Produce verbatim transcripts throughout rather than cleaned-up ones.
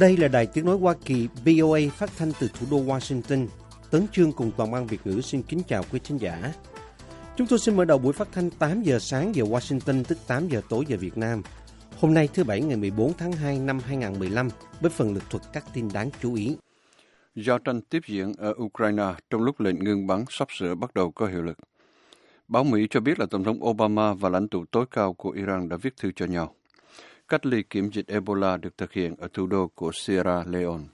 Đây là Đài Tiếng Nói Hoa Kỳ vê o a phát thanh từ thủ đô Washington. Tấn Chương cùng toàn ban Việt ngữ xin kính chào quý khán giả. Chúng tôi xin mở đầu buổi phát thanh tám giờ sáng giờ Washington, tức tám giờ tối giờ Việt Nam. Hôm nay thứ Bảy ngày mười bốn tháng hai năm hai nghìn không trăm mười lăm với phần lược thuật các tin đáng chú ý. Giao tranh tiếp diễn ở Ukraine trong lúc lệnh ngừng bắn sắp sửa bắt đầu có hiệu lực. Báo Mỹ cho biết là Tổng thống Obama và lãnh tụ tối cao của Iran đã viết thư cho nhau. Cách ly kiểm dịch Ebola được thực hiện ở thủ đô của Sierra Leone.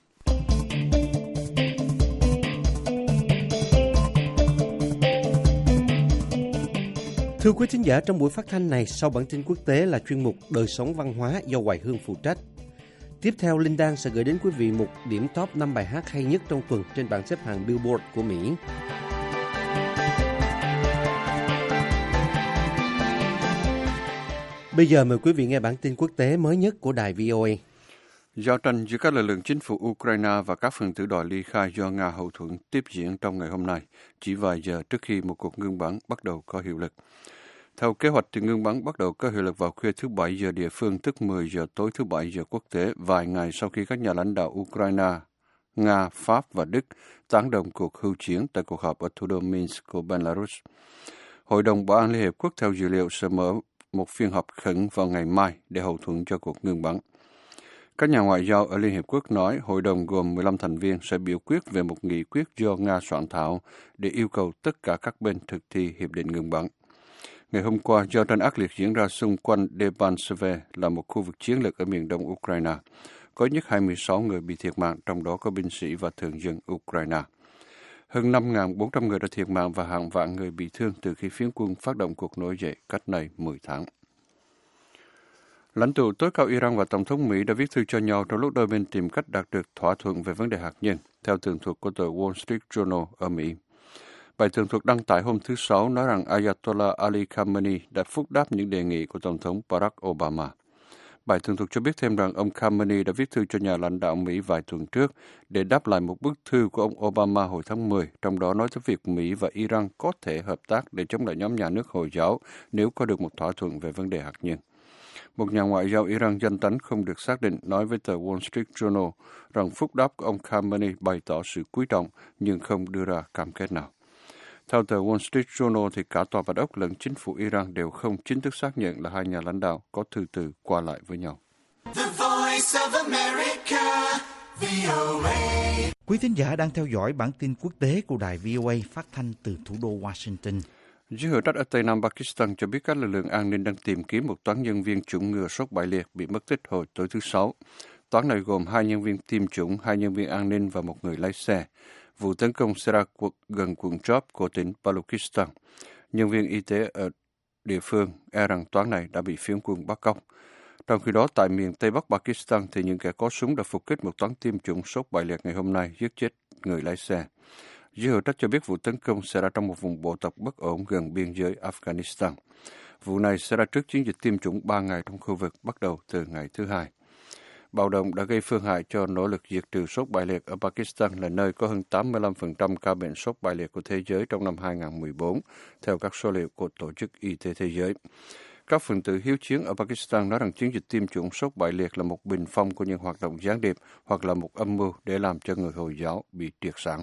Thưa quý thính giả, trong buổi phát thanh này, sau bản tin quốc tế là chuyên mục Đời sống văn hóa do Hoài Hương phụ trách. Tiếp theo, Linh Đan sẽ gửi đến quý vị một điểm top năm bài hát hay nhất trong tuần trên bảng xếp hạng Billboard của Mỹ. Bây giờ mời quý vị nghe bản tin quốc tế mới nhất của đài vê o a. Giao tranh giữa các lực lượng chính phủ Ukraine và các phần tử đòi ly khai do Nga hậu thuẫn tiếp diễn trong ngày hôm nay, chỉ vài giờ trước khi một cuộc ngưng bắn bắt đầu có hiệu lực. Theo kế hoạch thì ngưng bắn bắt đầu có hiệu lực vào khuya thứ Bảy giờ địa phương, tức mười giờ tối thứ Bảy giờ quốc tế, vài ngày sau khi các nhà lãnh đạo Ukraine, Nga, Pháp và Đức tán đồng cuộc hưu chiến tại cuộc họp ở thủ đô Minsk của Belarus. Hội đồng Bảo an Liên Hiệp Quốc theo dữ liệu sẽ mở một phiên họp khẩn vào ngày mai để hậu thuẫn cho cuộc ngưng bắn. Các nhà ngoại giao ở Liên Hiệp Quốc nói hội đồng gồm mười lăm thành viên sẽ biểu quyết về một nghị quyết do Nga soạn thảo để yêu cầu tất cả các bên thực thi hiệp định ngừng bắn. Ngày hôm qua, giao tranh ác liệt diễn ra xung quanh Debaltseve là một khu vực chiến lược ở miền đông Ukraine. Có ít nhất hai mươi sáu người bị thiệt mạng, trong đó có binh sĩ và thường dân Ukraine. Hơn năm nghìn bốn trăm người đã thiệt mạng và hàng vạn người bị thương từ khi phiến quân phát động cuộc nổi dậy cách nay mười tháng. Lãnh tụ tối cao Iran và Tổng thống Mỹ đã viết thư cho nhau trong lúc đôi bên tìm cách đạt được thỏa thuận về vấn đề hạt nhân, theo tường thuật của tờ Wall Street Journal ở Mỹ. Bài tường thuật đăng tải hôm thứ Sáu nói rằng Ayatollah Ali Khamenei đã phúc đáp những đề nghị của Tổng thống Barack Obama. Bài tường thuật cho biết thêm rằng ông Khamenei đã viết thư cho nhà lãnh đạo Mỹ vài tuần trước để đáp lại một bức thư của ông Obama hồi tháng mười, trong đó nói tới việc Mỹ và Iran có thể hợp tác để chống lại nhóm nhà nước Hồi giáo nếu có được một thỏa thuận về vấn đề hạt nhân. Một nhà ngoại giao Iran danh tánh không được xác định nói với tờ Wall Street Journal rằng phúc đáp của ông Khamenei bày tỏ sự quý trọng nhưng không đưa ra cam kết nào. Theo tờ Wall Street Journal thì cả Tòa Bạch Ốc lẫn chính phủ Iran đều không chính thức xác nhận là hai nhà lãnh đạo có thư từ qua lại với nhau. The Voice of America, vê o a. Quý thính giả đang theo dõi bản tin quốc tế của đài vê o a phát thanh từ thủ đô Washington. Giới hữu trách ở Tây Nam Pakistan cho biết các lực lượng an ninh đang tìm kiếm một toán nhân viên chủng ngừa sốt bại liệt bị mất tích hồi tối thứ Sáu. Toán này gồm hai nhân viên tiêm chủng, hai nhân viên an ninh và một người lái xe. Vụ tấn công xảy ra gần quận Job của tỉnh Balochistan. Nhân viên y tế ở địa phương e rằng toán này đã bị phiến quân bắt cóc. Trong khi đó, tại miền Tây Bắc Pakistan thì những kẻ có súng đã phục kích một toán tiêm chủng sốt bại liệt ngày hôm nay, giết chết người lái xe. Giới hữu trách cho biết vụ tấn công xảy ra trong một vùng bộ tộc bất ổn gần biên giới Afghanistan. Vụ này xảy ra trước chiến dịch tiêm chủng ba ngày trong khu vực bắt đầu từ ngày thứ Hai. Bạo động đã gây phương hại cho nỗ lực diệt trừ sốt bại liệt ở Pakistan, là nơi có hơn tám mươi lăm phần trăm ca bệnh sốt bại liệt của thế giới trong năm hai nghìn không trăm mười bốn, theo các số liệu của Tổ chức Y tế Thế giới. Các phần tử hiếu chiến ở Pakistan nói rằng chiến dịch tiêm chủng sốt bại liệt là một bình phong của những hoạt động gián điệp hoặc là một âm mưu để làm cho người Hồi giáo bị triệt sản.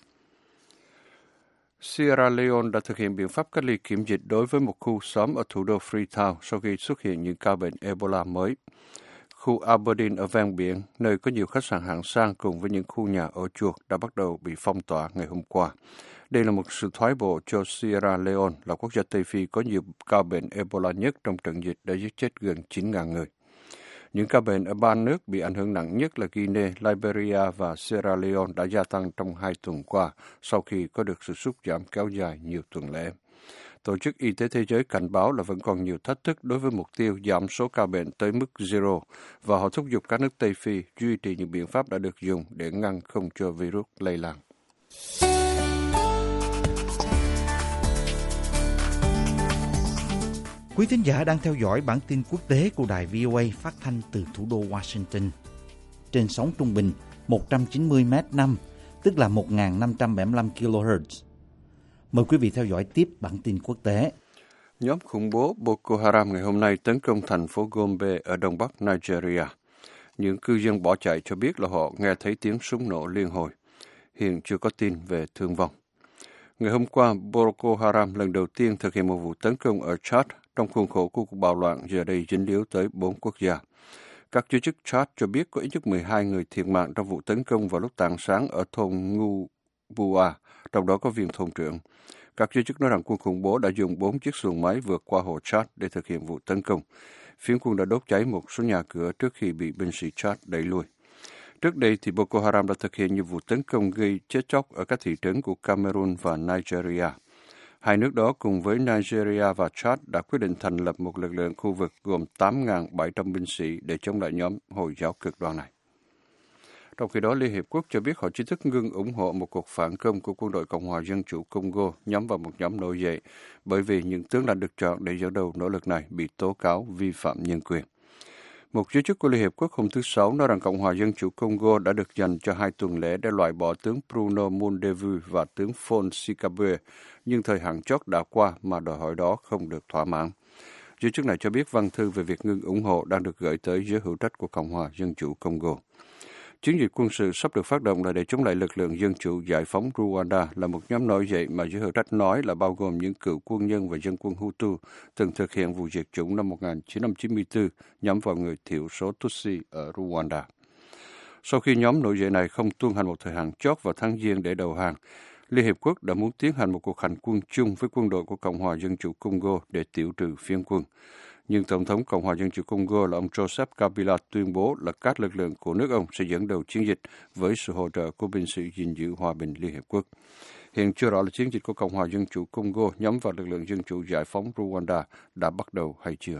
Sierra Leone đã thực hiện biện pháp cách ly kiểm dịch đối với một khu xóm ở thủ đô Freetown sau khi xuất hiện những ca bệnh Ebola mới. Khu Aberdeen ở ven biển, nơi có nhiều khách sạn hạng sang cùng với những khu nhà ở chuột đã bắt đầu bị phong tỏa ngày hôm qua. Đây là một sự thoái bộ cho Sierra Leone, là quốc gia Tây Phi có nhiều ca bệnh Ebola nhất trong trận dịch đã giết chết gần chín nghìn người. Những ca bệnh ở ba nước bị ảnh hưởng nặng nhất là Guinea, Liberia và Sierra Leone đã gia tăng trong hai tuần qua sau khi có được sự sút giảm kéo dài nhiều tuần lễ. Tổ chức Y tế Thế giới cảnh báo là vẫn còn nhiều thách thức đối với mục tiêu giảm số ca bệnh tới mức zero và họ thúc giục các nước Tây Phi duy trì những biện pháp đã được dùng để ngăn không cho virus lây lan. Quý thính giả đang theo dõi bản tin quốc tế của đài vê o a phát thanh từ thủ đô Washington. Trên sóng trung bình một trăm chín mươi mét năm, tức là một nghìn năm trăm bảy mươi lăm ki lô héc. Mời quý vị theo dõi tiếp bản tin quốc tế. Nhóm khủng bố Boko Haram ngày hôm nay tấn công thành phố Gombe ở đông bắc Nigeria. Những cư dân bỏ chạy cho biết là họ nghe thấy tiếng súng nổ liên hồi. Hiện chưa có tin về thương vong. Ngày hôm qua, Boko Haram lần đầu tiên thực hiện một vụ tấn công ở Chad trong khuôn khổ của cuộc bạo loạn giờ đây dính líu tới bốn quốc gia. Các giới chức Chad cho biết có ít nhất mười hai người thiệt mạng trong vụ tấn công vào lúc tảng sáng ở thôn Ngu Bua, trong đó có viên thôn trưởng. Các giới chức nói rằng quân khủng bố đã dùng bốn chiếc xuồng máy vượt qua hồ Chad để thực hiện vụ tấn công. Phiến quân đã đốt cháy một số nhà cửa trước khi bị binh sĩ Chad đẩy lui. Trước đây, thì Boko Haram đã thực hiện nhiều vụ tấn công gây chết chóc ở các thị trấn của Cameroon và Nigeria. Hai nước đó cùng với Nigeria và Chad đã quyết định thành lập một lực lượng khu vực gồm tám nghìn bảy trăm binh sĩ để chống lại nhóm Hồi giáo cực đoan này. Trong khi đó, Liên Hiệp Quốc cho biết họ chính thức ngưng ủng hộ một cuộc phản công của quân đội Cộng hòa Dân chủ Congo nhắm vào một nhóm nổi dậy bởi vì những tướng lãnh được chọn để dẫn đầu nỗ lực này bị tố cáo vi phạm nhân quyền. Một giới chức của Liên Hiệp Quốc hôm thứ Sáu nói rằng Cộng hòa Dân chủ Congo đã được dành cho hai tuần lễ để loại bỏ tướng Bruno Mondevu và tướng Fon Sikabe, nhưng thời hạn chót đã qua mà đòi hỏi đó không được thỏa mãn. Giới chức này cho biết văn thư về việc ngưng ủng hộ đang được gửi tới giới hữu trách của Cộng hòa Dân chủ Congo. Chiến dịch quân sự sắp được phát động là để chống lại lực lượng dân chủ giải phóng Rwanda, là một nhóm nổi dậy mà giới hữu trách nói là bao gồm những cựu quân nhân và dân quân Hutu từng thực hiện vụ diệt chủng năm một nghìn chín trăm chín mươi tư nhắm vào người thiểu số Tutsi ở Rwanda. Sau khi nhóm nổi dậy này không tuân hành một thời hạn chót vào tháng Giêng để đầu hàng, Liên Hiệp Quốc đã muốn tiến hành một cuộc hành quân chung với quân đội của Cộng hòa Dân chủ Congo để tiểu trừ phiến quân. Nhưng Tổng thống Cộng hòa Dân chủ Congo là ông Joseph Kabila tuyên bố là các lực lượng của nước ông sẽ dẫn đầu chiến dịch với sự hỗ trợ của binh sĩ gìn giữ hòa bình Liên Hiệp Quốc. Hiện chưa rõ là chiến dịch của Cộng hòa Dân chủ Congo nhắm vào lực lượng dân chủ giải phóng Rwanda đã bắt đầu hay chưa.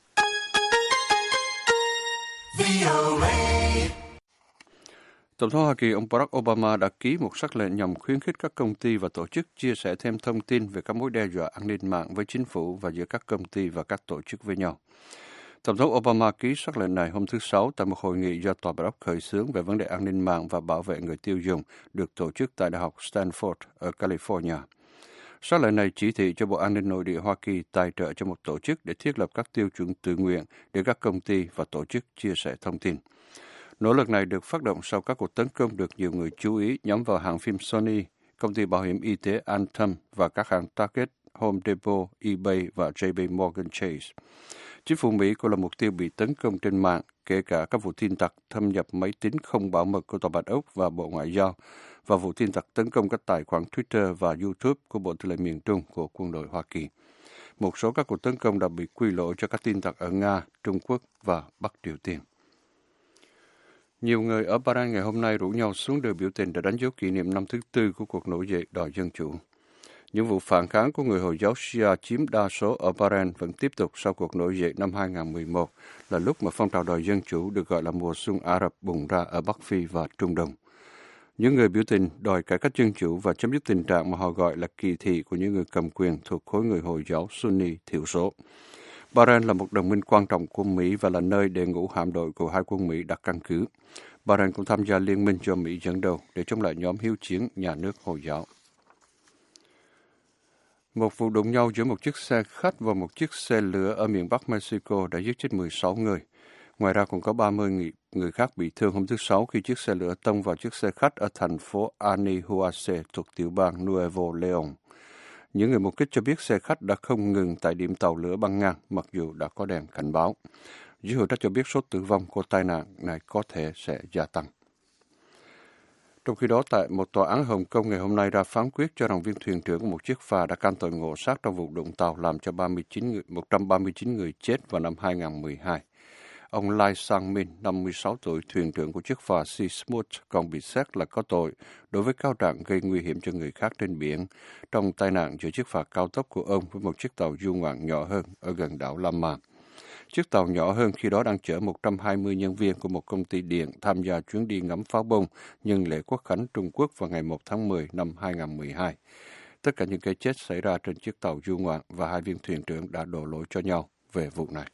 Tổng thống Hoa Kỳ ông Barack Obama đã ký một sắc lệnh nhằm khuyến khích các công ty và tổ chức chia sẻ thêm thông tin về các mối đe dọa an ninh mạng với chính phủ và giữa các công ty và các tổ chức với nhau. Tổng thống Obama ký sắc lệnh này hôm thứ Sáu tại một hội nghị do Tòa Bạch Ốc khởi xướng về vấn đề an ninh mạng và bảo vệ người tiêu dùng được tổ chức tại Đại học Stanford ở California. Sắc lệnh này chỉ thị cho Bộ An ninh Nội địa Hoa Kỳ tài trợ cho một tổ chức để thiết lập các tiêu chuẩn tự nguyện để các công ty và tổ chức chia sẻ thông tin. Nỗ lực này được phát động sau các cuộc tấn công được nhiều người chú ý nhắm vào hãng phim Sony, công ty bảo hiểm y tế Anthem và các hãng Target, Home Depot, eBay và J P Morgan Chase. Chính phủ Mỹ cũng là mục tiêu bị tấn công trên mạng, kể cả các vụ tin tặc thâm nhập máy tính không bảo mật của Tòa Bạch Ốc và Bộ Ngoại giao, và vụ tin tặc tấn công các tài khoản Twitter và YouTube của Bộ Tư lệnh miền Trung của quân đội Hoa Kỳ. Một số các cuộc tấn công đã bị quy lỗi cho các tin tặc ở Nga, Trung Quốc và Bắc Triều Tiên. Nhiều người ở Bahrain ngày hôm nay rủ nhau xuống đường biểu tình để đánh dấu kỷ niệm năm thứ tư của cuộc nổi dậy đòi dân chủ. Những vụ phản kháng của người Hồi giáo Shia chiếm đa số ở Bahrain vẫn tiếp tục sau cuộc nổi dậy năm hai nghìn không trăm mười một, là lúc mà phong trào đòi dân chủ được gọi là mùa xuân Ả Rập bùng ra ở Bắc Phi và Trung Đông. Những người biểu tình đòi cải cách dân chủ và chấm dứt tình trạng mà họ gọi là kỳ thị của những người cầm quyền thuộc khối người Hồi giáo Sunni thiểu số. Bahrain là một đồng minh quan trọng của Mỹ và là nơi để ngũ hạm đội của hai quân Mỹ đặt căn cứ. Bahrain cũng tham gia liên minh do Mỹ dẫn đầu để chống lại nhóm hiếu chiến nhà nước Hồi giáo. Một vụ đụng nhau giữa một chiếc xe khách và một chiếc xe lửa ở miền Bắc Mexico đã giết chết mười sáu người. Ngoài ra còn có ba mươi người, người khác bị thương hôm thứ Sáu khi chiếc xe lửa tông vào chiếc xe khách ở thành phố Anihuase thuộc tiểu bang Nuevo León. Những người mục kích cho biết xe khách đã không ngừng tại điểm tàu lửa băng ngang mặc dù đã có đèn cảnh báo. Giới hữu trách cho biết số tử vong của tai nạn này có thể sẽ gia tăng. Trong khi đó, tại một tòa án Hồng Kông ngày hôm nay ra phán quyết cho rằng viên thuyền trưởng của một chiếc phà đã can tội ngộ sát trong vụ đụng tàu làm cho ba mươi chín người, một trăm ba mươi chín người chết vào năm hai nghìn không trăm mười hai. Ông Lai Sang-min, năm mươi sáu tuổi, thuyền trưởng của chiếc phà Sea Smooth, còn bị xét là có tội đối với cáo trạng gây nguy hiểm cho người khác trên biển trong tai nạn giữa chiếc phà cao tốc của ông với một chiếc tàu du ngoạn nhỏ hơn ở gần đảo Lam Ma. Chiếc tàu nhỏ hơn khi đó đang chở một trăm hai mươi nhân viên của một công ty điện tham gia chuyến đi ngắm pháo bông nhân lễ Quốc khánh Trung Quốc vào ngày một tháng mười năm hai nghìn không trăm mười hai. Tất cả những cái chết xảy ra trên chiếc tàu du ngoạn và hai viên thuyền trưởng đã đổ lỗi cho nhau về vụ này.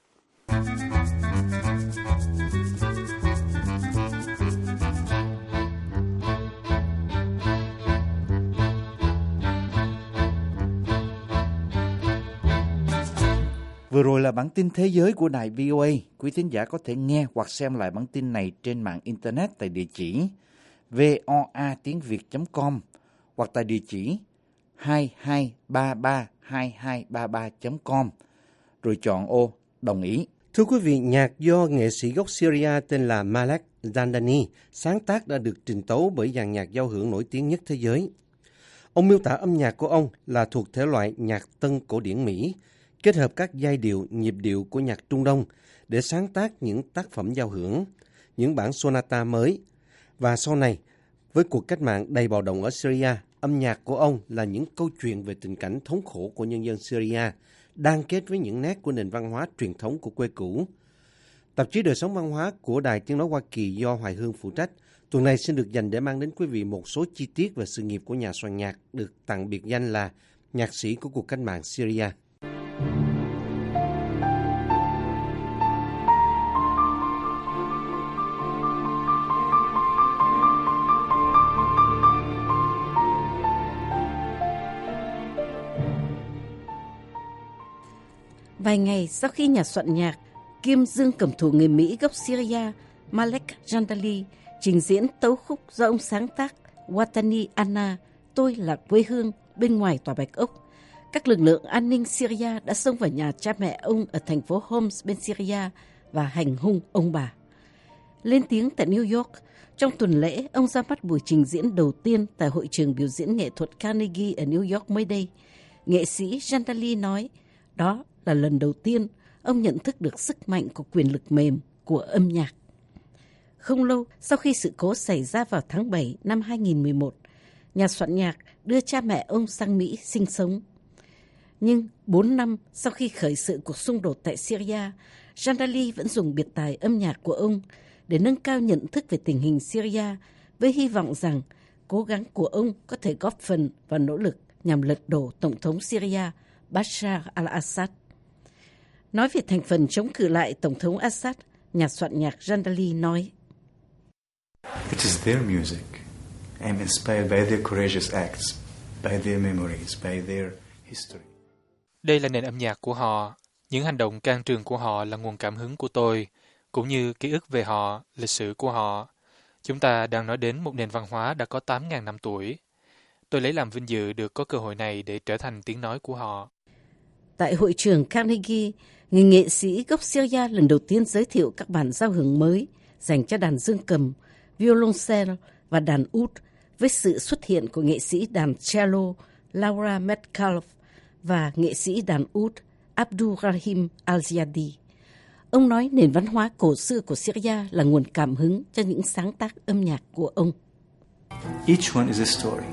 Vừa rồi là bản tin thế giới của đài vê o a. Quý thính giả có thể nghe hoặc xem lại bản tin này trên mạng Internet tại địa chỉ voa tiếng việt chấm com hoặc tại địa chỉ hai hai ba ba hai hai ba ba chấm com, rồi chọn ô đồng ý. Thưa quý vị, nhạc do nghệ sĩ gốc Syria tên là Malek Zandani sáng tác đã được trình tấu bởi dàn nhạc giao hưởng nổi tiếng nhất thế giới. Ông miêu tả âm nhạc của ông là thuộc thể loại nhạc tân cổ điển Mỹ, kết hợp các giai điệu, nhịp điệu của nhạc Trung Đông để sáng tác những tác phẩm giao hưởng, những bản sonata mới. Và sau này, với cuộc cách mạng đầy bạo động ở Syria, âm nhạc của ông là những câu chuyện về tình cảnh thống khổ của nhân dân Syria, đan kết với những nét của nền văn hóa truyền thống của quê cũ. Tạp chí Đời sống văn hóa của Đài Tiếng nói Hoa Kỳ do Hoài Hương phụ trách, tuần này xin được dành để mang đến quý vị một số chi tiết về sự nghiệp của nhà soạn nhạc được tặng biệt danh là nhạc sĩ của cuộc cách mạng Syria. Vài ngày sau khi nhà soạn nhạc kiêm dương cầm thủ người Mỹ gốc Syria Malek Zandani trình diễn tấu khúc do ông sáng tác Watani Anna, tôi là quê hương, bên ngoài tòa Bạch Ốc, các lực lượng an ninh Syria đã xông vào nhà cha mẹ ông ở thành phố Homs bên Syria và hành hung ông bà. Lên tiếng tại New York, trong tuần lễ ông ra mắt buổi trình diễn đầu tiên tại hội trường biểu diễn nghệ thuật Carnegie ở New York mới đây. Nghệ sĩ Zandani nói đó là lần đầu tiên ông nhận thức được sức mạnh của quyền lực mềm của âm nhạc. Không lâu sau khi sự cố xảy ra vào tháng bảy năm hai nghìn không trăm mười một, nhà soạn nhạc đưa cha mẹ ông sang Mỹ sinh sống. Nhưng bốn năm sau khi khởi sự cuộc xung đột tại Syria, Zandani vẫn dùng biệt tài âm nhạc của ông để nâng cao nhận thức về tình hình Syria với hy vọng rằng cố gắng của ông có thể góp phần vào nỗ lực nhằm lật đổ Tổng thống Syria Bashar al-Assad. Nói về thành phần chống cự lại Tổng thống Assad, nhà soạn nhạc Zandani nói: It is their music. I am inspired by their courageous acts, by their memories, by their history. Đây là nền âm nhạc của họ. Những hành động can trường của họ là nguồn cảm hứng của tôi, cũng như ký ức về họ, lịch sử của họ. Chúng ta đang nói đến một nền văn hóa đã có tám nghìn năm tuổi. Tôi lấy làm vinh dự được có cơ hội này để trở thành tiếng nói của họ. Tại hội trường Carnegie, người nghệ sĩ gốc Syria lần đầu tiên giới thiệu các bản giao hưởng mới dành cho đàn dương cầm, violoncelle và đàn oud với sự xuất hiện của nghệ sĩ đàn cello Laura Metcalf và nghệ sĩ đàn oud Abdulrahim Al-Ziyadi. Ông nói nền văn hóa cổ xưa của Syria là nguồn cảm hứng cho những sáng tác âm nhạc của ông. Each one is a story.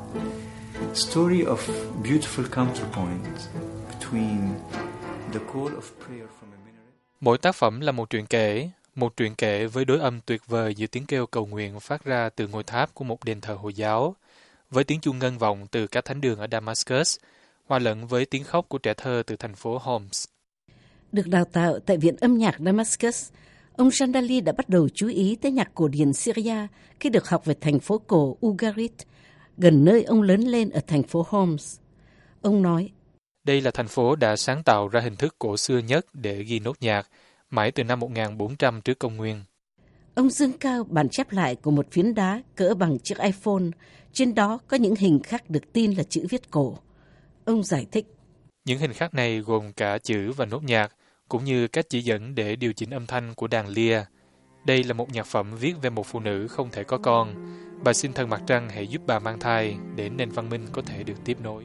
Story of beautiful counterpoint between the call of prayer from a minaret. Mỗi tác phẩm là một truyện kể, một truyện kể với đối âm tuyệt vời giữa tiếng kêu cầu nguyện phát ra từ ngôi tháp của một đền thờ Hồi giáo, với tiếng chuông ngân vọng từ các thánh đường ở Damascus, hòa lẫn với tiếng khóc của trẻ thơ từ thành phố Homs. Được đào tạo tại Viện Âm nhạc Damascus, ông Zandani đã bắt đầu chú ý tới nhạc cổ điển Syria khi được học về thành phố cổ Ugarit, gần nơi ông lớn lên ở thành phố Homs. Ông nói: Đây là thành phố đã sáng tạo ra hình thức cổ xưa nhất để ghi nốt nhạc, mãi từ năm một nghìn bốn trăm trước công nguyên. Ông dương cao bản chép lại của một phiến đá cỡ bằng chiếc iPhone, trên đó có những hình khắc được tin là chữ viết cổ. Ông giải thích: Những hình khắc này gồm cả chữ và nốt nhạc, cũng như cách chỉ dẫn để điều chỉnh âm thanh của đàn lyre. Đây là một nhạc phẩm viết về một phụ nữ không thể có con. Bà xin thần mặt trăng hãy giúp bà mang thai để nền văn minh có thể được tiếp nối.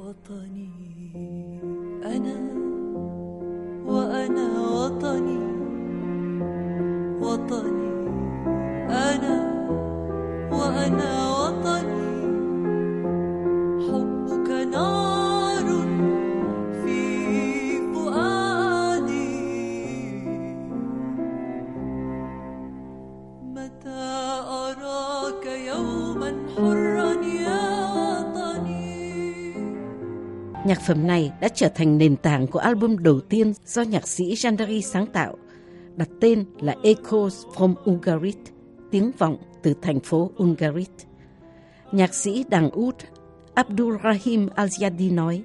Nhạc phẩm này đã trở thành nền tảng của album đầu tiên do nhạc sĩ Zandani sáng tạo, đặt tên là Echoes from Ugarit, tiếng vọng từ thành phố Ugarit. Nhạc sĩ đàn oud Abdulrahim Al-Ziyadi nói,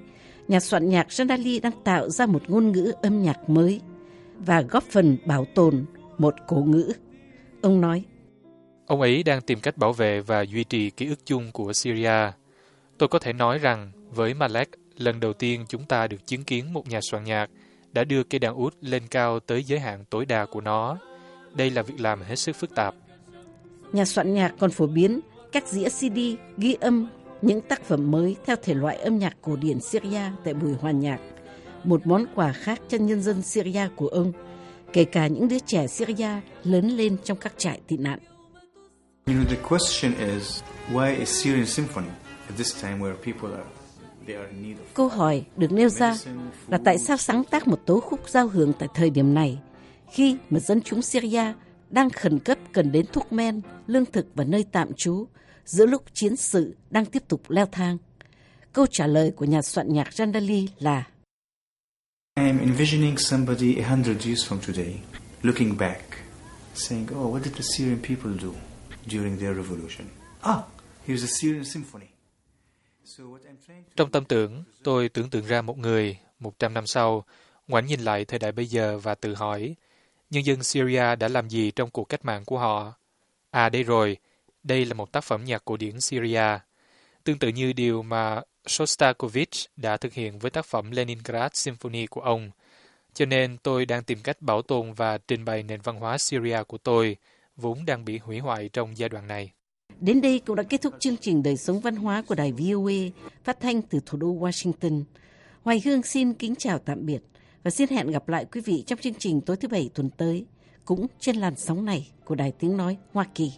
nhà soạn nhạc Jandali đang tạo ra một ngôn ngữ âm nhạc mới và góp phần bảo tồn một cổ ngữ. Ông nói, ông ấy đang tìm cách bảo vệ và duy trì ký ức chung của Syria. Tôi có thể nói rằng với Malek, lần đầu tiên chúng ta được chứng kiến một nhà soạn nhạc đã đưa cây đàn út lên cao tới giới hạn tối đa của nó. Đây là việc làm hết sức phức tạp. Nhà soạn nhạc còn phổ biến các dĩa xê đê ghi âm những tác phẩm mới theo thể loại âm nhạc cổ điển Syria tại buổi hòa nhạc, một món quà khác cho nhân dân Syria của ông, kể cả những đứa trẻ Syria lớn lên trong các trại tị nạn. You know, the question is, why a Syrian symphony at this time where people are, they are in need of... Câu hỏi được nêu ra là tại sao sáng tác một tấu khúc giao hưởng tại thời điểm này, khi mà dân chúng Syria đang khẩn cấp cần đến thuốc men, lương thực và nơi tạm trú, giữa lúc chiến sự đang tiếp tục leo thang. Câu trả lời của nhà soạn nhạc Jandali là: I am envisioning somebody a hundred years from today, looking back, saying, oh, what did the Syrian people do during their revolution? Ah, here's a Syrian symphony. So what I'm trying to... Trong tâm tưởng, tôi tưởng tượng ra một người, một trăm năm sau, ngoảnh nhìn lại thời đại bây giờ và tự hỏi, nhân dân Syria đã làm gì trong cuộc cách mạng của họ? À đây rồi, đây là một tác phẩm nhạc cổ điển Syria, tương tự như điều mà Shostakovich đã thực hiện với tác phẩm Leningrad Symphony của ông. Cho nên tôi đang tìm cách bảo tồn và trình bày nền văn hóa Syria của tôi, vốn đang bị hủy hoại trong giai đoạn này. Đến đây cũng đã kết thúc chương trình Đời sống văn hóa của đài vê o a phát thanh từ thủ đô Washington. Hoài Hương xin kính chào tạm biệt và xin hẹn gặp lại quý vị trong chương trình tối thứ Bảy tuần tới, cũng trên làn sóng này của Đài Tiếng Nói Hoa Kỳ.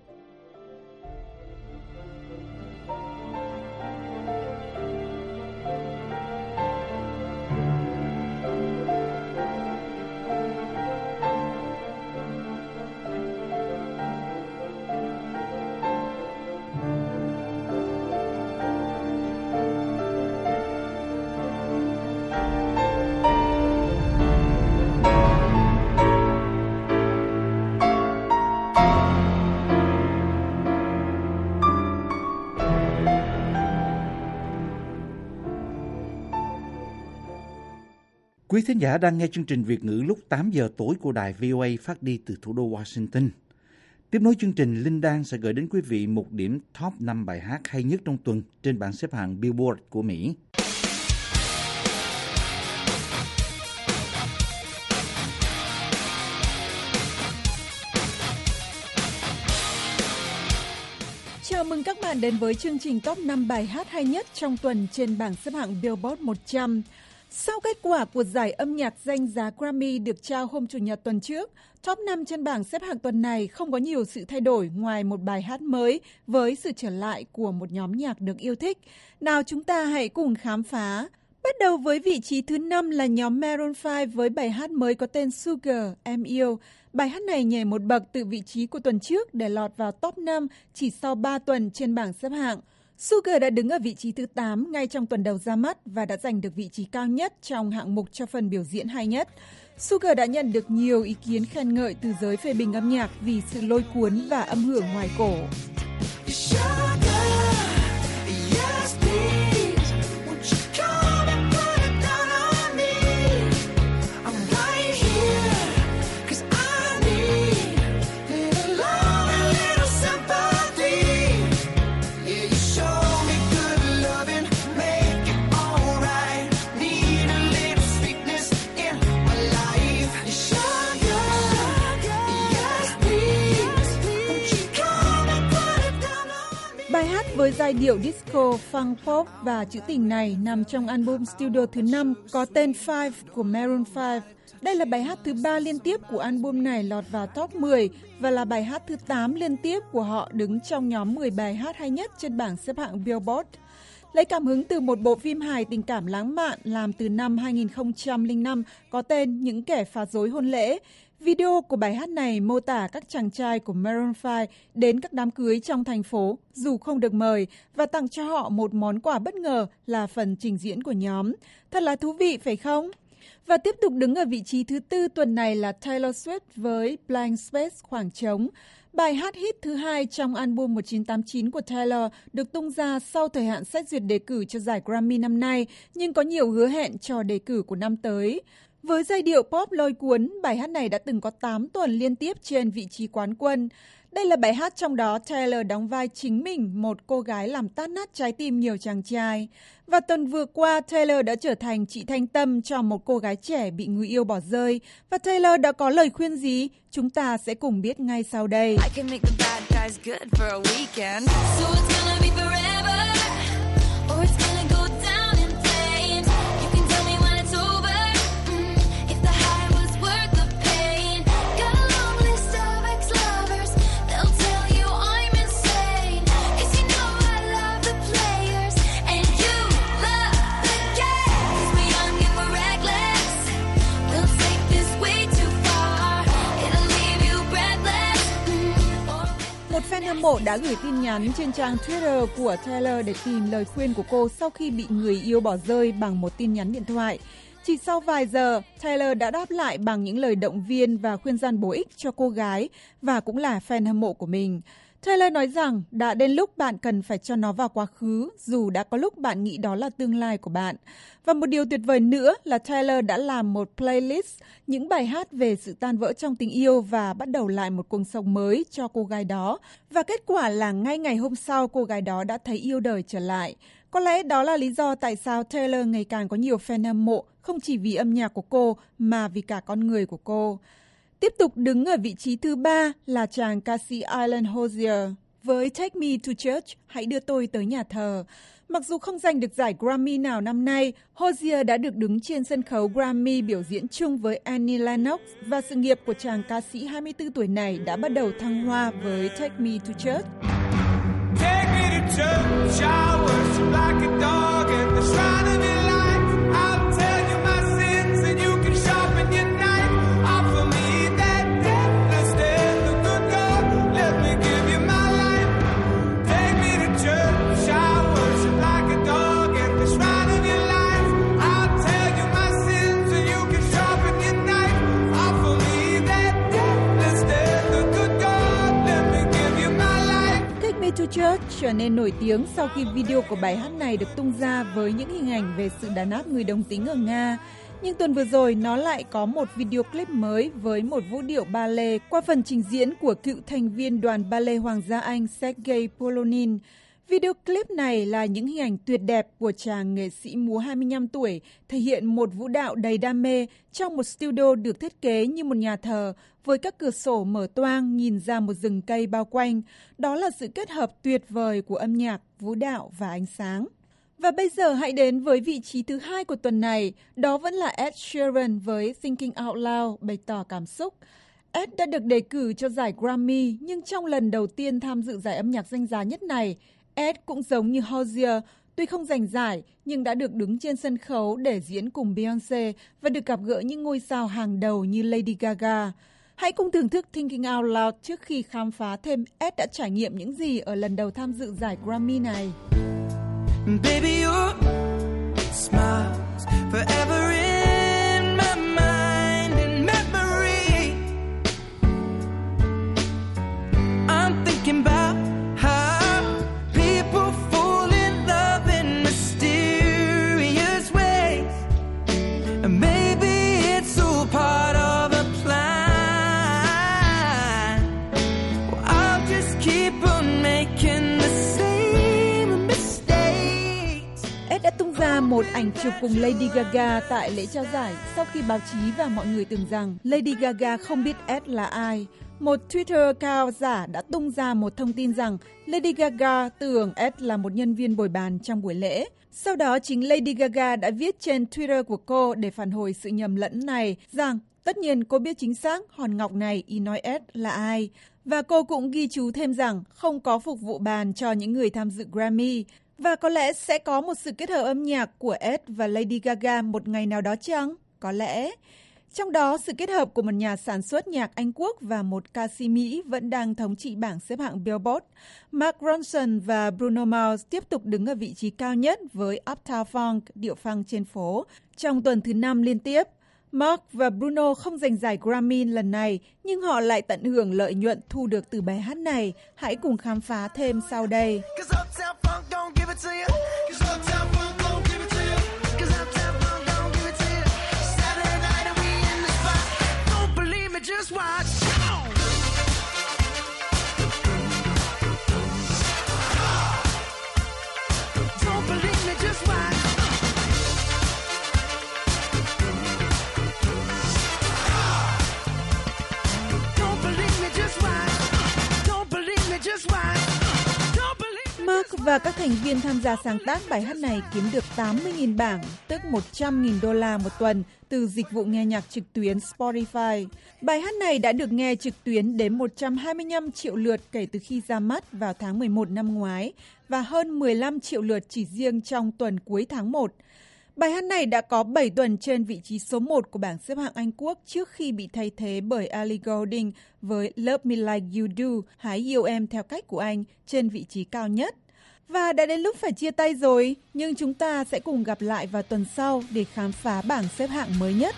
Quý thính giả đang nghe chương trình Việt ngữ lúc tám giờ tối của đài vê o a phát đi từ thủ đô Washington. Tiếp nối chương trình, Linh Đan sẽ gửi đến quý vị một điểm top năm bài hát hay nhất trong tuần trên bảng xếp hạng Billboard của Mỹ. Chào mừng các bạn đến với chương trình top năm bài hát hay nhất trong tuần trên bảng xếp hạng Billboard một trăm. Sau kết quả của giải âm nhạc danh giá Grammy được trao hôm Chủ nhật tuần trước, top năm trên bảng xếp hạng tuần này không có nhiều sự thay đổi ngoài một bài hát mới với sự trở lại của một nhóm nhạc được yêu thích. Nào chúng ta hãy cùng khám phá. Bắt đầu với vị trí thứ năm là nhóm Maroon năm với bài hát mới có tên Sugar, Em Yêu. Bài hát này nhảy một bậc từ vị trí của tuần trước để lọt vào top năm chỉ sau ba tuần trên bảng xếp hạng. Sugar đã đứng ở vị trí thứ tám ngay trong tuần đầu ra mắt và đã giành được vị trí cao nhất trong hạng mục cho phần biểu diễn hay nhất. Sugar đã nhận được nhiều ý kiến khen ngợi từ giới phê bình âm nhạc vì sự lôi cuốn và âm hưởng ngoài cổ. Với giai điệu disco, funk pop và trữ tình này nằm trong album studio thứ năm có tên Five của Maroon năm. Đây là bài hát thứ ba liên tiếp của album này lọt vào top mười và là bài hát thứ tám liên tiếp của họ đứng trong nhóm mười bài hát hay nhất trên bảng xếp hạng Billboard. Lấy cảm hứng từ một bộ phim hài tình cảm lãng mạn làm từ năm hai nghìn không trăm lẻ năm có tên Những kẻ phá rối hôn lễ. Video của bài hát này mô tả các chàng trai của Maroon năm đến các đám cưới trong thành phố dù không được mời và tặng cho họ một món quà bất ngờ là phần trình diễn của nhóm. Thật là thú vị phải không? Và tiếp tục đứng ở vị trí thứ tư tuần này là Taylor Swift với Blank Space, khoảng trống. Bài hát hit thứ hai trong album một chín tám chín của Taylor được tung ra sau thời hạn xét duyệt đề cử cho giải Grammy năm nay, nhưng có nhiều hứa hẹn cho đề cử của năm tới. Với giai điệu pop lôi cuốn, bài hát này đã từng có tám tuần liên tiếp trên vị trí quán quân. Đây là bài hát trong đó Taylor đóng vai chính mình, một cô gái làm tan nát trái tim nhiều chàng trai. Và tuần vừa qua, Taylor đã trở thành chị thanh tâm cho một cô gái trẻ bị người yêu bỏ rơi. Và Taylor đã có lời khuyên gì? Chúng ta sẽ cùng biết ngay sau đây. Một fan hâm mộ đã gửi tin nhắn trên trang Twitter của Taylor để tìm lời khuyên của cô sau khi bị người yêu bỏ rơi bằng một tin nhắn điện thoại. Chỉ sau vài giờ, Taylor đã đáp lại bằng những lời động viên và khuyên răn bổ ích cho cô gái và cũng là fan hâm mộ của mình. Taylor nói rằng đã đến lúc bạn cần phải cho nó vào quá khứ, dù đã có lúc bạn nghĩ đó là tương lai của bạn. Và một điều tuyệt vời nữa là Taylor đã làm một playlist, những bài hát về sự tan vỡ trong tình yêu và bắt đầu lại một cuộc sống mới cho cô gái đó. Và kết quả là ngay ngày hôm sau, cô gái đó đã thấy yêu đời trở lại. Có lẽ đó là lý do tại sao Taylor ngày càng có nhiều fan hâm mộ, không chỉ vì âm nhạc của cô mà vì cả con người của cô. Tiếp tục đứng ở vị trí thứ ba là chàng ca sĩ Alan Hozier với Take Me to Church, hãy đưa tôi tới nhà thờ. Mặc dù không giành được giải Grammy nào năm nay, Hozier đã được đứng trên sân khấu Grammy biểu diễn chung với Annie Lennox và sự nghiệp của chàng ca sĩ hai mươi tư tuổi này đã bắt đầu thăng hoa với Take Me to Church. Take me to church, I worship like a dog at the shrine of your life. I'll tell you my sins and you can sharpen your knife. Offer me that death instead of good God. Let me give you my life. Take me to church, I worship like a dog at the shrine of your life. I'll tell you my sins and you can sharpen your knife. Offer me that death instead of good God. Let me give you my life. Take Me to Church trở nên nổi tiếng sau khi video của bài hát này được tung ra với những hình ảnh về sự đàn áp người đồng tính ở Nga. Nhưng tuần vừa rồi nó lại có một video clip mới với một vũ điệu ballet qua phần trình diễn của cựu thành viên đoàn ballet Hoàng gia Anh Sergei Polonin. Video clip này là những hình ảnh tuyệt đẹp của chàng nghệ sĩ múa hai mươi lăm tuổi thể hiện một vũ đạo đầy đam mê trong một studio được thiết kế như một nhà thờ với các cửa sổ mở toang nhìn ra một rừng cây bao quanh. Đó là sự kết hợp tuyệt vời của âm nhạc, vũ đạo và ánh sáng. Và bây giờ hãy đến với vị trí thứ hai của tuần này, đó vẫn là Ed Sheeran với Thinking Out Loud bày tỏ cảm xúc. Ed đã được đề cử cho giải Grammy, nhưng trong lần đầu tiên tham dự giải âm nhạc danh giá nhất này, Ed cũng giống như Hozier, tuy không giành giải nhưng đã được đứng trên sân khấu để diễn cùng Beyoncé và được gặp gỡ những ngôi sao hàng đầu như Lady Gaga. Hãy cùng thưởng thức Thinking Out Loud trước khi khám phá thêm Ed đã trải nghiệm những gì ở lần đầu tham dự giải Grammy này. Baby, your smiles forever in my mind and memory. I'm thinking about how people fall in love in mysterious ways. And maybe it's all part of a plan. Well, I'll just keep on making the same mistakes. Ed đã tung ra một ảnh chụp cùng Lady Gaga tại lễ trao giải sau khi báo chí và mọi người tưởng rằng Lady Gaga không biết Ed là ai. Một Twitter account giả đã tung ra một thông tin rằng Lady Gaga tưởng Ed là một nhân viên bồi bàn trong buổi lễ. Sau đó chính Lady Gaga đã viết trên Twitter của cô để phản hồi sự nhầm lẫn này rằng tất nhiên cô biết chính xác hòn ngọc này ý nói Ed là ai. Và cô cũng ghi chú thêm rằng không có phục vụ bàn cho những người tham dự Grammy. Và có lẽ sẽ có một sự kết hợp âm nhạc của Ed và Lady Gaga một ngày nào đó chăng? Có lẽ. Trong đó, sự kết hợp của một nhà sản xuất nhạc Anh Quốc và một ca sĩ Mỹ vẫn đang thống trị bảng xếp hạng Billboard. Mark Ronson và Bruno Mars tiếp tục đứng ở vị trí cao nhất với Uptown Funk, điệu funk trên phố, trong tuần thứ năm liên tiếp. Mark và Bruno không giành giải Grammy lần này, nhưng họ lại tận hưởng lợi nhuận thu được từ bài hát này. Hãy cùng khám phá thêm sau đây. Mark và các thành viên tham gia sáng tác bài hát này kiếm được tám mươi nghìn bảng, tức một trăm nghìn đô la một tuần từ dịch vụ nghe nhạc trực tuyến Spotify. Bài hát này đã được nghe trực tuyến đến một trăm hai mươi lăm triệu lượt kể từ khi ra mắt vào tháng mười một năm ngoái và hơn mười lăm triệu lượt chỉ riêng trong tuần cuối tháng một. Bài hát này đã có bảy tuần trên vị trí số một của bảng xếp hạng Anh Quốc trước khi bị thay thế bởi Ellie Goulding với Love Me Like You Do, Hãy yêu em theo cách của anh, trên vị trí cao nhất. Và đã đến lúc phải chia tay rồi, nhưng chúng ta sẽ cùng gặp lại vào tuần sau để khám phá bảng xếp hạng mới nhất.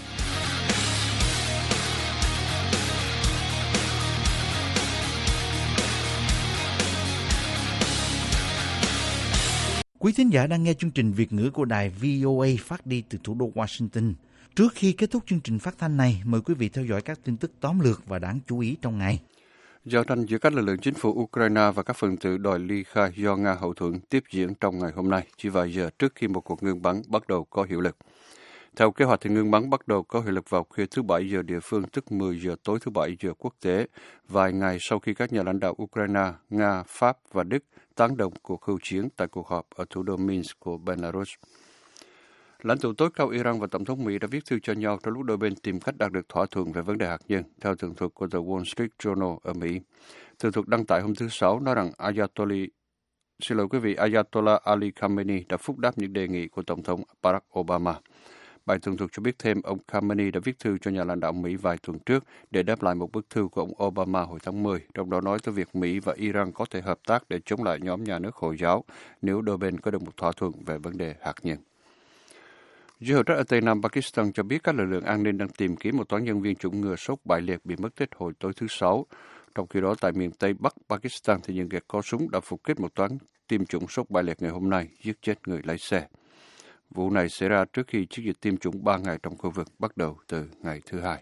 Quý thính giả đang nghe chương trình Việt ngữ của đài vê o a phát đi từ thủ đô Washington. Trước khi kết thúc chương trình phát thanh này, mời quý vị theo dõi các tin tức tóm lược và đáng chú ý trong ngày. Giao tranh giữa các lực lượng chính phủ Ukraine và các phần tử đòi ly khai do Nga hậu thuẫn tiếp diễn trong ngày hôm nay, chỉ vài giờ trước khi một cuộc ngưng bắn bắt đầu có hiệu lực. Theo kế hoạch thì ngưng bắn bắt đầu có hiệu lực vào khuya thứ Bảy giờ địa phương, tức mười giờ tối thứ Bảy giờ quốc tế, vài ngày sau khi các nhà lãnh đạo Ukraine, Nga, Pháp và Đức tán đồng cuộc hưu chiến tại cuộc họp ở thủ đô Minsk của Belarus. Lãnh tụ tối cao Iran và Tổng thống Mỹ đã viết thư cho nhau trong lúc đôi bên tìm cách đạt được thỏa thuận về vấn đề hạt nhân, theo tường thuật của The Wall Street Journal ở Mỹ. Tường thuật đăng tải hôm thứ Sáu nói rằng Ayatollah, xin lỗi quý vị, Ayatollah Ali Khamenei đã phúc đáp những đề nghị của Tổng thống Barack Obama. Bài tường thuật cho biết thêm ông Khamenei đã viết thư cho nhà lãnh đạo Mỹ vài tuần trước để đáp lại một bức thư của ông Obama hồi tháng mười, trong đó nói tới việc Mỹ và Iran có thể hợp tác để chống lại nhóm nhà nước Hồi giáo nếu đôi bên có được một thỏa thuận về vấn đề hạt nhân. Giới hữu trách ở Tây Nam Pakistan cho biết các lực lượng an ninh đang tìm kiếm một toán nhân viên chủng ngừa sốt bại liệt bị mất tích hồi tối thứ Sáu. Trong khi đó, tại miền Tây Bắc Pakistan thì những kẻ có súng đã phục kích một toán tiêm chủng sốt bại liệt ngày hôm nay, giết chết người lái xe. Vụ này xảy ra trước khi chiến dịch tiêm chủng ba ngày trong khu vực bắt đầu từ ngày thứ Hai.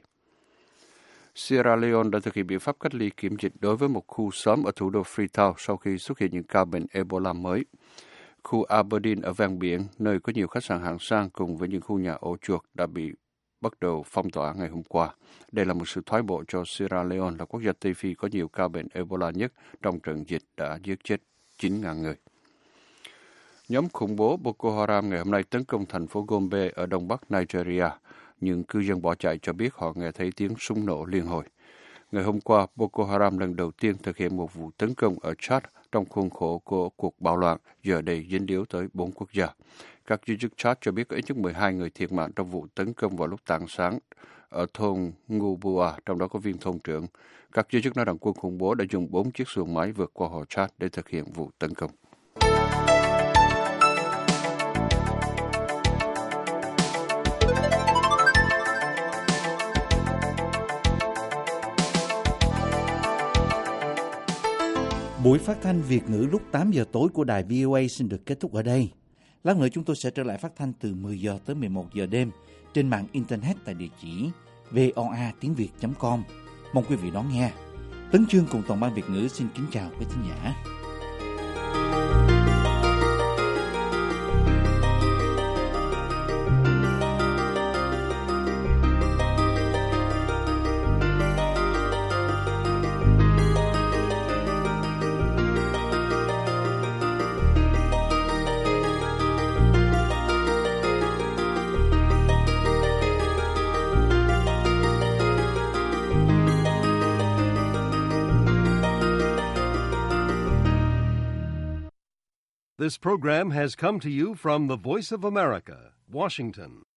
Sierra Leone đã thực hiện biện pháp cách ly kiểm dịch đối với một khu xóm ở thủ đô Freetown sau khi xuất hiện những ca bệnh Ebola mới. Khu Aberdeen ở ven biển, nơi có nhiều khách sạn hạng sang cùng với những khu nhà ổ chuột đã bị bắt đầu phong tỏa ngày hôm qua. Đây là một sự thoái bộ cho Sierra Leone là quốc gia Tây Phi có nhiều ca bệnh Ebola nhất trong trận dịch đã giết chết chín nghìn người. Nhóm khủng bố Boko Haram ngày hôm nay tấn công thành phố Gombe ở đông bắc Nigeria, nhưng cư dân bỏ chạy cho biết họ nghe thấy tiếng súng nổ liên hồi. Ngày hôm qua, Boko Haram lần đầu tiên thực hiện một vụ tấn công ở Chad trong khuôn khổ của cuộc bạo loạn, giờ đây dính líu tới bốn quốc gia. Các giới chức Chad cho biết có ít nhất mười hai người thiệt mạng trong vụ tấn công vào lúc tảng sáng ở thôn Ngubua, trong đó có viên thôn trưởng. Các giới chức nói rằng quân khủng bố đã dùng bốn chiếc xuồng máy vượt qua hồ Chad để thực hiện vụ tấn công. Buổi phát thanh Việt ngữ lúc tám giờ tối của đài vê o a xin được kết thúc ở đây. Lát nữa chúng tôi sẽ trở lại phát thanh từ mười giờ tới mười một giờ đêm trên mạng Internet tại địa chỉ voa tiếng việt chấm com. Mong quý vị đón nghe. Tấn Chương cùng toàn ban Việt ngữ xin kính chào quý thính giả. This program has come to you from the Voice of America, Washington.